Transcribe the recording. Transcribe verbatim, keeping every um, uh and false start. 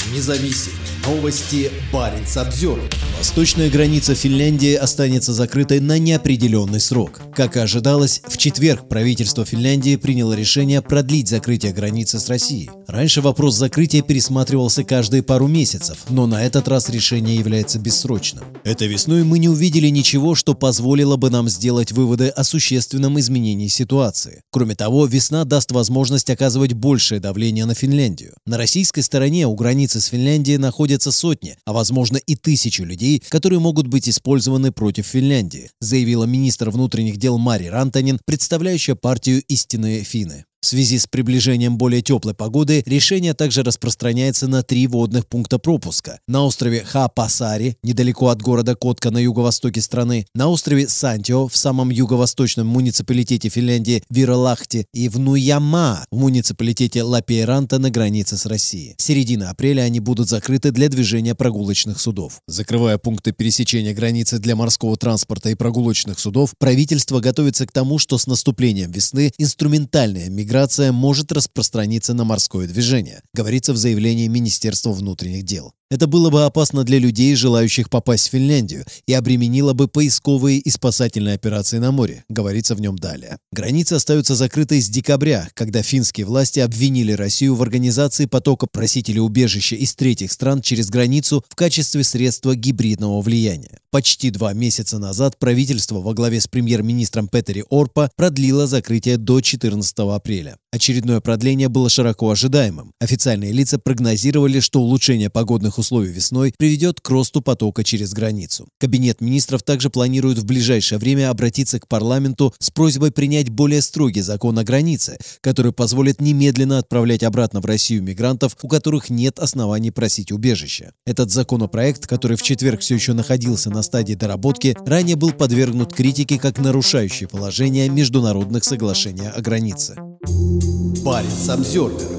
Независимые новости. Баренц-Обзервер. Восточная граница Финляндии останется закрытой на неопределенный срок. Как и ожидалось, в четверг правительство Финляндии приняло решение продлить закрытие границы с Россией. Раньше вопрос закрытия пересматривался каждые пару месяцев, но на этот раз решение является бессрочным. Этой весной мы не увидели ничего, что позволило бы нам сделать выводы о существенном изменении ситуации. Кроме того, весна даст возможность оказывать большее давление на Финляндию. На российской стороне у границы с Финляндией находятся сотни, а возможно и тысячи людей, которые могут быть использованы против Финляндии, заявила министр внутренних дел Мари Рантанен, представляющая партию «Истинные финны». В связи с приближением более теплой погоды решение также распространяется на три водных пункта пропуска. На острове Хапасари, недалеко от города Котка на юго-востоке страны, на острове Сантио в самом юго-восточном муниципалитете Финляндии Виралахти и в Нуяма в муниципалитете Лапейранта на границе с Россией. С середины апреля они будут закрыты для движения прогулочных судов. Закрывая пункты пересечения границы для морского транспорта и прогулочных судов, правительство готовится к тому, что с наступлением весны инструментальная миграция Миграция может распространиться на морское движение, говорится в заявлении Министерства внутренних дел. Это было бы опасно для людей, желающих попасть в Финляндию, и обременило бы поисковые и спасательные операции на море, говорится в нем далее. Границы остаются закрытой с декабря, когда финские власти обвинили Россию в организации потока просителей убежища из третьих стран через границу в качестве средства гибридного влияния. Почти два месяца назад правительство во главе с премьер-министром Петери Орпо продлило закрытие до четырнадцатого апреля. Очередное продление было широко ожидаемым. Официальные лица прогнозировали, что улучшение погодных условий весной приведет к росту потока через границу. Кабинет министров также планирует в ближайшее время обратиться к парламенту с просьбой принять более строгий закон о границе, который позволит немедленно отправлять обратно в Россию мигрантов, у которых нет оснований просить убежища. Этот законопроект, который в четверг все еще находился на стадии доработки, ранее был подвергнут критике как нарушающий положения международных соглашений о границе. Баренц-Обзервер.